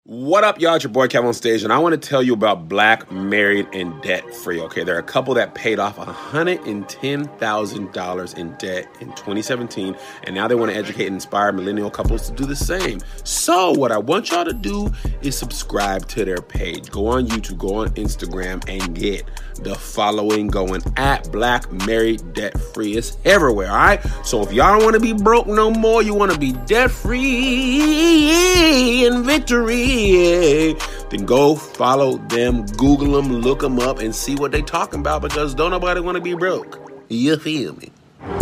What up, y'all? It's your boy Kevin on stage, and I want to tell you about Black Married and Debt Free. Okay, there are a couple that paid off $110,000 in debt in 2017, and now they want to educate and inspire millennial couples to do the same. So what I want y'all to do is subscribe to their page. Go on YouTube, go on Instagram, and get the following going at Black Married Debt Free. It's everywhere, all right? So if y'all don't want to be broke no more, you want to be debt free in victory, then go follow them, Google them, look them up, and see what they talking about, because don't nobody want to be broke. You feel me?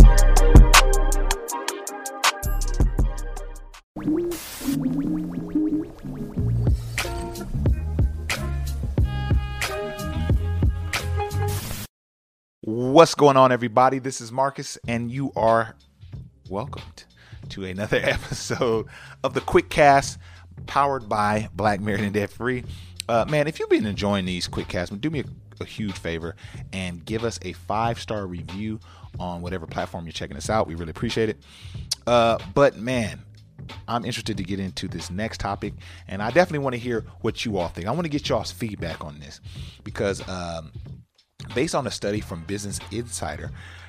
What's going on, everybody? This is Marcus, and you are welcomed to another episode of the Quick Cast, powered by Black Married and Debt Free. Man, if you've been enjoying these quick casts, do me a huge favor and give us a 5-star review on whatever platform you're checking us out. We really appreciate it. But man, I'm interested to get into this next topic, and I definitely want to hear what you all think. I want to get y'all's feedback on this because based on a study from Business Insider,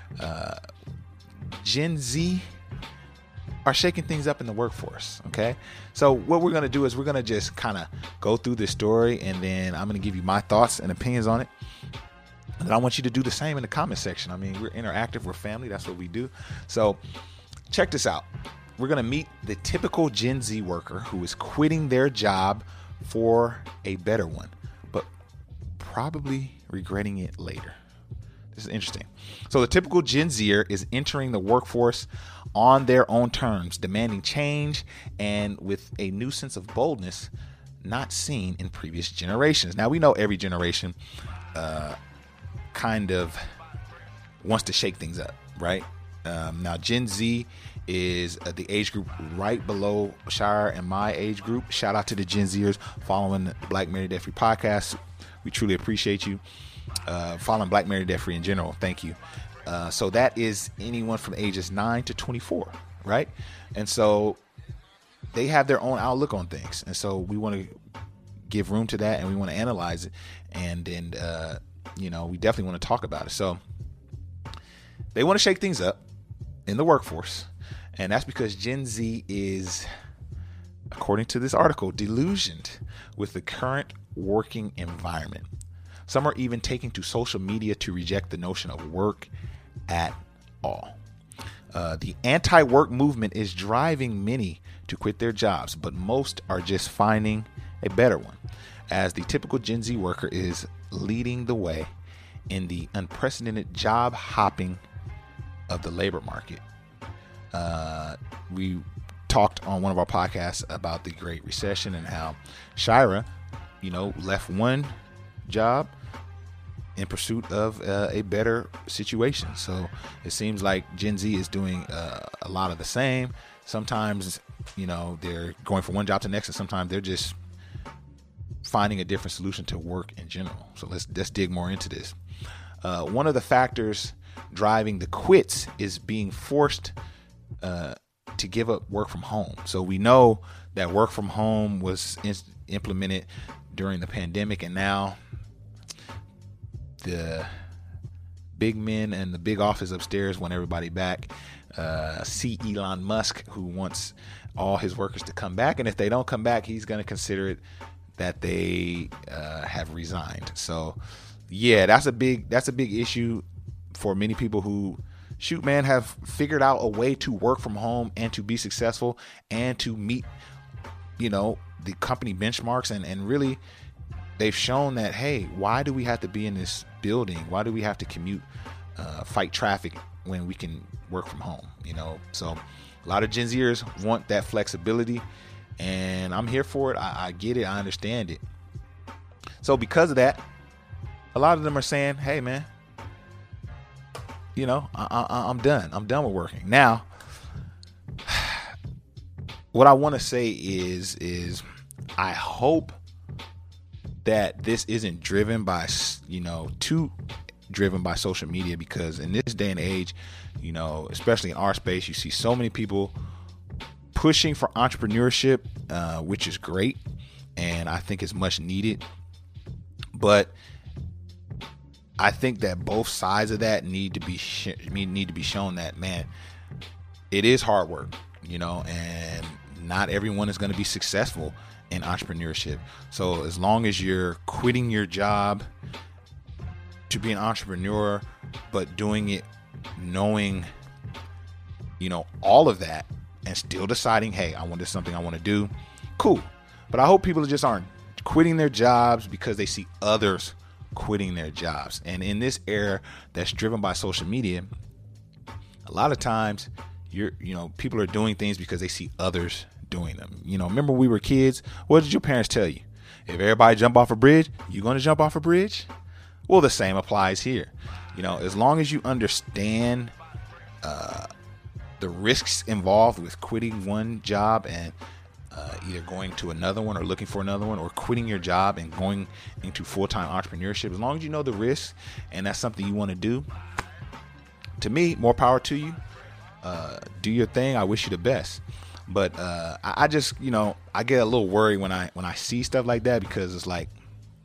Gen Z are shaking things up in the workforce. Okay, so what we're going to do is we're going to just kind of go through this story, and then I'm going to give you my thoughts and opinions on it. And I want you to do the same in the comment section. I mean, we're interactive, we're family, that's what we do. So check this out. We're going to meet the typical Gen Z worker who is quitting their job for a better one, but probably regretting it later. This is interesting. So the typical Gen Zer is entering the workforce on their own terms, demanding change and with a new sense of boldness not seen in previous generations. Now, we know every generation kind of wants to shake things up, right? Now, Gen Z is the age group right below Shire and my age group. Shout out to the Gen Zers following the Black Married Debt Free podcast. We truly appreciate you. Following Black Married Debt Free in general. Thank you. So that is anyone from ages 9 to 24, right? And so they have their own outlook on things. And so we want to give room to that, and we want to analyze it. And then, we definitely want to talk about it. So they want to shake things up in the workforce. And that's because Gen Z is, according to this article, delusioned with the current working environment. Some are even taking to social media to reject the notion of work at all. The anti-work movement is driving many to quit their jobs, but most are just finding a better one, as the typical Gen Z worker is leading the way in the unprecedented job hopping of the labor market. We talked on one of our podcasts about the Great Recession and how Shira, left one job in pursuit of a better situation. So it seems like Gen Z is doing a lot of the same. Sometimes, they're going from one job to the next, and sometimes they're just finding a different solution to work in general. So let's dig more into this. One of the factors driving the quits is being forced to give up work from home. So we know that work from home was implemented during the pandemic, and now the big men and the big office upstairs want everybody back. See Elon Musk, who wants all his workers to come back, and if they don't come back, he's going to consider it that they have resigned. So yeah, that's a big issue for many people who have figured out a way to work from home and to be successful and to meet the company benchmarks, and really they've shown that, hey, why do we have to be in this building? Why do we have to commute, fight traffic when we can work from home? So a lot of Gen Zers want that flexibility, and I'm here for it. I get it. I understand it. So because of that, a lot of them are saying, hey, man, I'm done. I'm done with working. Now, what I want to say is I hope that this isn't driven by, too driven by social media, because in this day and age, especially in our space, you see so many people pushing for entrepreneurship, which is great. and I think it's much needed. But I think that both sides of that need to be shown that, man, it is hard work, and not everyone is going to be successful in entrepreneurship. So as long as you're quitting your job to be an entrepreneur, but doing it knowing, all of that, and still deciding, hey, this is something I want to do, cool. But I hope people just aren't quitting their jobs because they see others quitting their jobs. And in this era that's driven by social media, a lot of times people are doing things because they see others doing them. Remember we were kids, what did your parents tell you? If everybody jump off a bridge, you going to jump off a bridge? Well, the same applies here. As long as you understand the risks involved with quitting one job and either going to another one or looking for another one, or quitting your job and going into full-time entrepreneurship, as long as you know the risks and that's something you want to do, to me, more power to you. Do your thing. I wish you the best. But I just, I get a little worried when I see stuff like that, because it's like,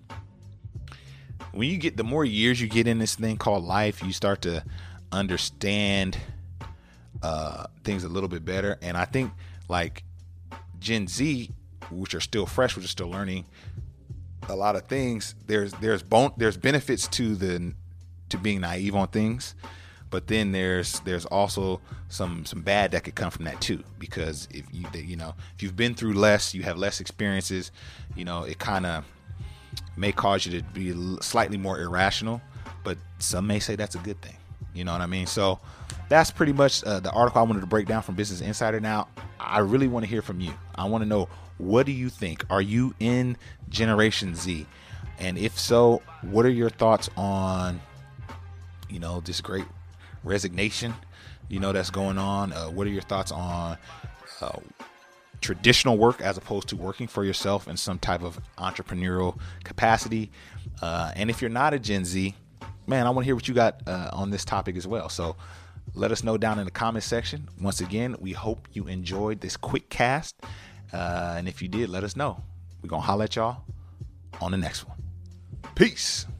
when you get, the more years you get in this thing called life, you start to understand things a little bit better. And I think like Gen Z, which are still fresh, which are still learning a lot of things, there's benefits to being naive on things, but then there's also some bad that could come from that too, because if you've been through less, you have less experiences, it kind of may cause you to be slightly more irrational, but some may say that's a good thing. You know what I mean? So that's pretty much the article I wanted to break down from Business Insider. Now, I really want to hear from you. I want to know, what do you think? Are you in Generation Z? And if so, what are your thoughts on, this great resignation, that's going on? What are your thoughts on traditional work as opposed to working for yourself in some type of entrepreneurial capacity? And if you're not a Gen Z, man, I want to hear what you got on this topic as well. So let us know down in the comment section. Once again, we hope you enjoyed this quick cast. And if you did, let us know. We're going to holler at y'all on the next one. Peace.